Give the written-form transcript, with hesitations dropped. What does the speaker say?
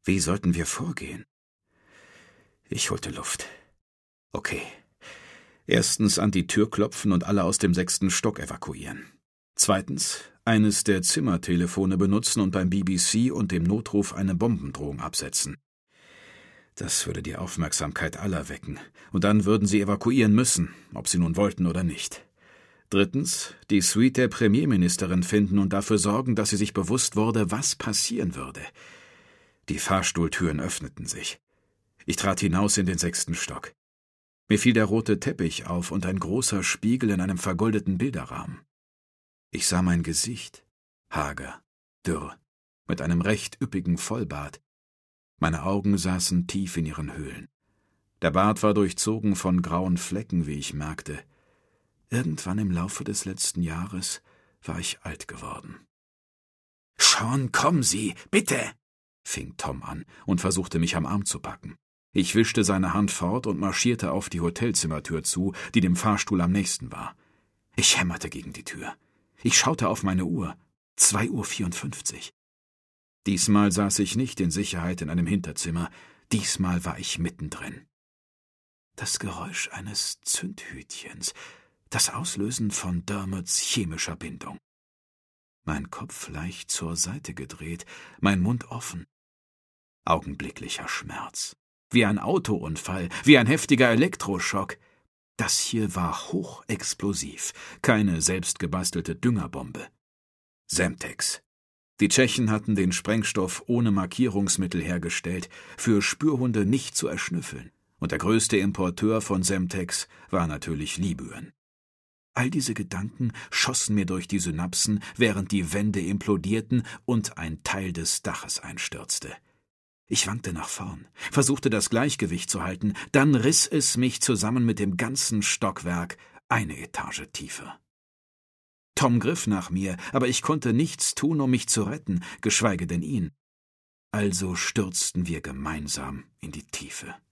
Wie sollten wir vorgehen? Ich holte Luft. Okay. Erstens an die Tür klopfen und alle aus dem 6. Stock evakuieren. Zweitens, eines der Zimmertelefone benutzen und beim BBC und dem Notruf eine Bombendrohung absetzen. Das würde die Aufmerksamkeit aller wecken, und dann würden sie evakuieren müssen, ob sie nun wollten oder nicht. Drittens, die Suite der Premierministerin finden und dafür sorgen, dass sie sich bewusst wurde, was passieren würde. Die Fahrstuhltüren öffneten sich. Ich trat hinaus in den 6. Stock. Mir fiel der rote Teppich auf und ein großer Spiegel in einem vergoldeten Bilderrahmen. Ich sah mein Gesicht, hager, dürr, mit einem recht üppigen Vollbart. Meine Augen saßen tief in ihren Höhlen. Der Bart war durchzogen von grauen Flecken, wie ich merkte. Irgendwann im Laufe des letzten Jahres war ich alt geworden. »Sean, kommen Sie, bitte!« fing Tom an und versuchte, mich am Arm zu packen. Ich wischte seine Hand fort und marschierte auf die Hotelzimmertür zu, die dem Fahrstuhl am nächsten war. Ich hämmerte gegen die Tür. Ich schaute auf meine Uhr. 2:54 Uhr. Diesmal saß ich nicht in Sicherheit in einem Hinterzimmer. Diesmal war ich mittendrin. Das Geräusch eines Zündhütchens. Das Auslösen von Dermots chemischer Bindung. Mein Kopf leicht zur Seite gedreht, mein Mund offen. Augenblicklicher Schmerz. Wie ein Autounfall, wie ein heftiger Elektroschock. Das hier war hochexplosiv, keine selbstgebastelte Düngerbombe. Semtex. Die Tschechen hatten den Sprengstoff ohne Markierungsmittel hergestellt, für Spürhunde nicht zu erschnüffeln. Und der größte Importeur von Semtex war natürlich Libyen. All diese Gedanken schossen mir durch die Synapsen, während die Wände implodierten und ein Teil des Daches einstürzte. Ich wankte nach vorn, versuchte das Gleichgewicht zu halten, dann riss es mich zusammen mit dem ganzen Stockwerk eine Etage tiefer. Tom griff nach mir, aber ich konnte nichts tun, um mich zu retten, geschweige denn ihn. Also stürzten wir gemeinsam in die Tiefe.